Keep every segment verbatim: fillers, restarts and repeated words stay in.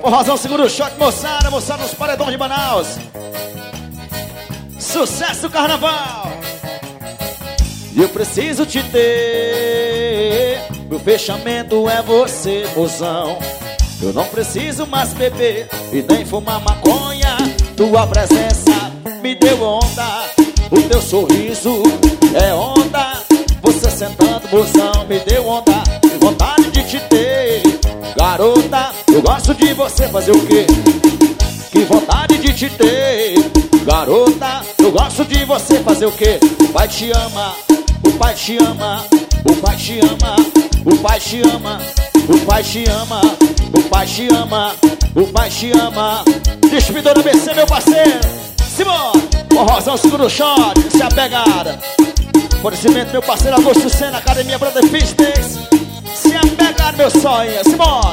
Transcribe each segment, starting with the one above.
Rosão segura o shot, moçada, moçada nos paredões de Manaus. Sucesso do carnaval. E eu preciso te ter. Meu fechamento é você, mozão. Eu não preciso mais beber e nem fumar maconha. Tua presença me deu onda. O teu sorriso é onda. Você sentando, mozão, me deu onda. Que vontade de te ter. Garota, eu gosto de você, fazer o quê? Que vontade de te ter. Garota, eu gosto de você, fazer o quê? O pai te ama, o pai te ama, o pai te ama, o pai te ama, o pai te ama, o pai te ama, o pai te ama. Distribuidora B C, meu parceiro. Simão, o Rosão segura o shot, se a pegada. Fornecimento, meu parceiro Augusto Senna, Academia Brother Fitness. Se a pegada, meu sonho, simbora.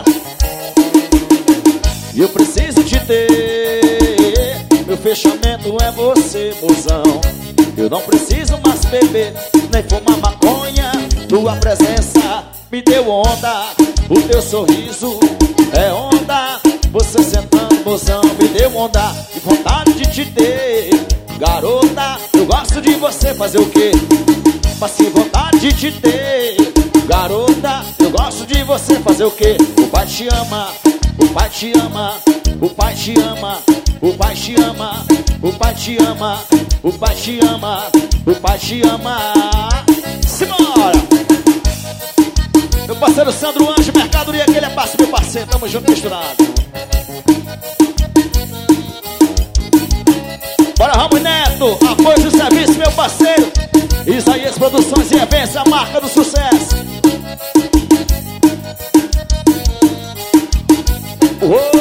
E eu preciso te ter. Meu fechamento é você, mozão. Eu não preciso mais beber, nem fumar maconha. Tua presença me deu onda. O teu sorriso é onda. Você sentando, mozão, me deu onda. E vontade de te ter. Garota, eu gosto de você, fazer o quê? Passei vontade de te ter. Garota, eu gosto de você, fazer o quê? O pai te ama, o pai te ama, o pai te ama, o pai te ama, o pai te ama, o pai te ama, o pai te ama. Simbora! Meu parceiro Sandro Anjo, mercadoria, aquele é passo, meu parceiro, tamo junto, misturado. Bora, Ramos Neto, apoio do serviço, meu parceiro. Isaías Produções e Eventos, a marca do sucesso. Uou!